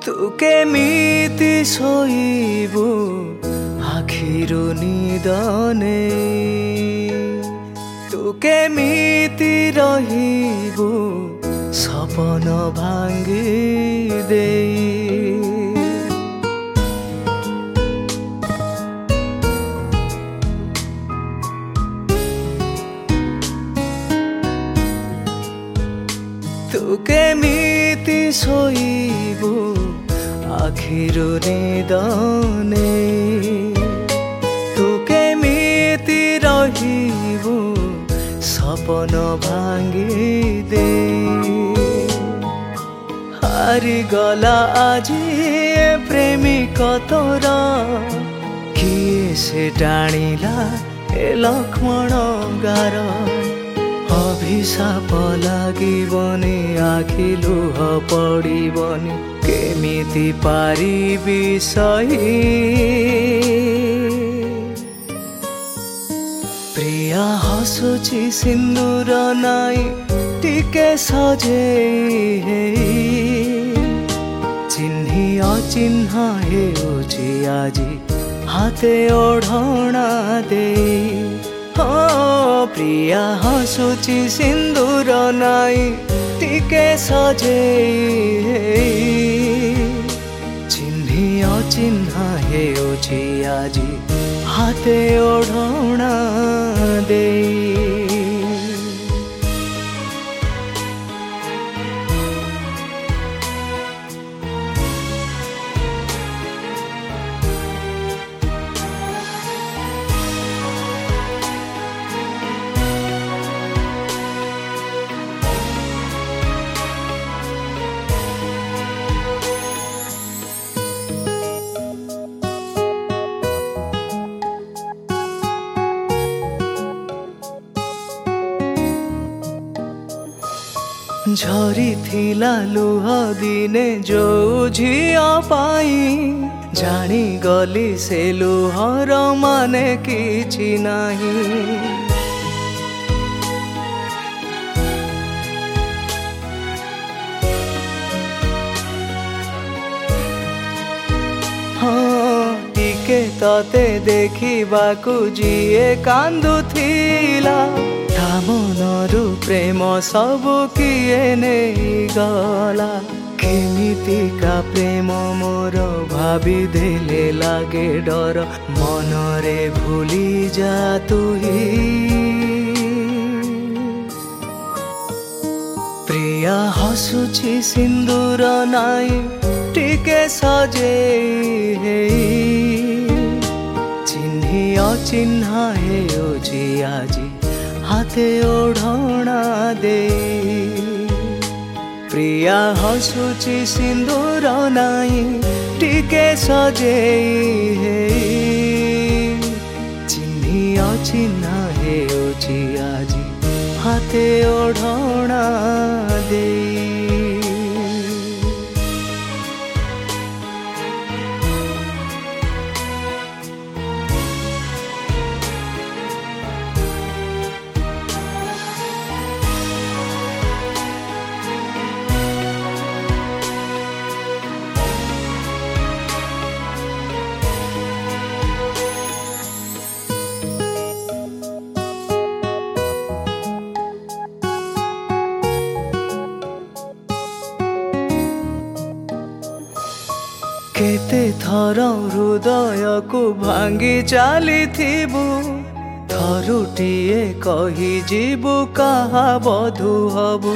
तू केमिति शोइबु आखिरो निदने तू केमिति रहिबु सपन भांगी देई तू केमिति शोइबु आखिरो निदने तू केमिति रहिबु सपन भांगी दे हारी गला आजी प्रेमिक तोर किए से टाणिला ए लक्ष्मण गार अभिशाप लागिबनी आखि लुह पड़िबनी केमिति पारिबि सही प्रिया हसुची सिंदूर नाई टिके सजेई चिन्ही अचिन्ह हेउछि आजी हाते ओढ़णा देई प्रिया हसुची सिंदूर नाई टिके सजेई चिन्ही अचिन्ह हेउछि आजी हाते ओढ़णा देई झरी थिला लुह दिने जो झिया पाई जानी गली से लुहर माने किछि नाही टिके तते देखिबाकू जीए कांदुथिला मनरु प्रेम सबु किए नहीं गला केमितिका प्रेम मोर भाभी देले लागे डर मनरे भूली जा तुही प्रिया हसुची सिंदूर नाई टिके सजेई चिन्ही अचिन्ह हेउछि आजी हाथे ओढ़णा दे प्रिया हसुची सिंदूर नाई टिके सजेई चिन्ही अचिन्ह हेउछि आजी हाथे ओढ़णा दे केते थर हृदय को भांगी चाली थिबु थरुटिए कही जीवु कहा बधु हबु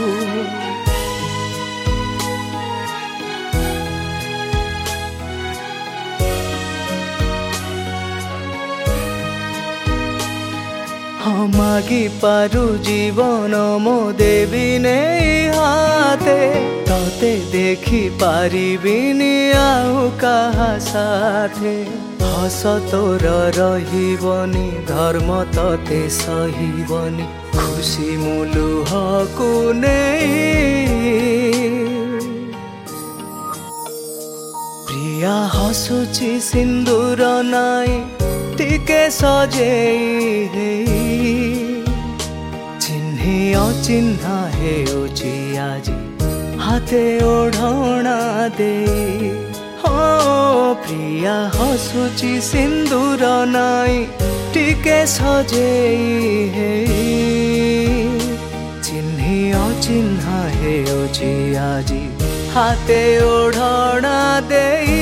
मागी पारु जीवन मो देवी नहीं हाथे तते देखी पारिबिनी आउ कहा साथे हस तोर रहिबनी धर्म तते सहिबनी खुशी मुलुह को नहीं प्रिया हसुची सिंदूर नाई टिके सजेई चिन्ही अचिन्ह हेउछि आजी हाते ओढ़णा दे हो प्रिया हसुची सिंदूर नाई टिके सजेई हे चिन्ही अचिन्हा हे ओछि आजी हाते ओढ़णा दे।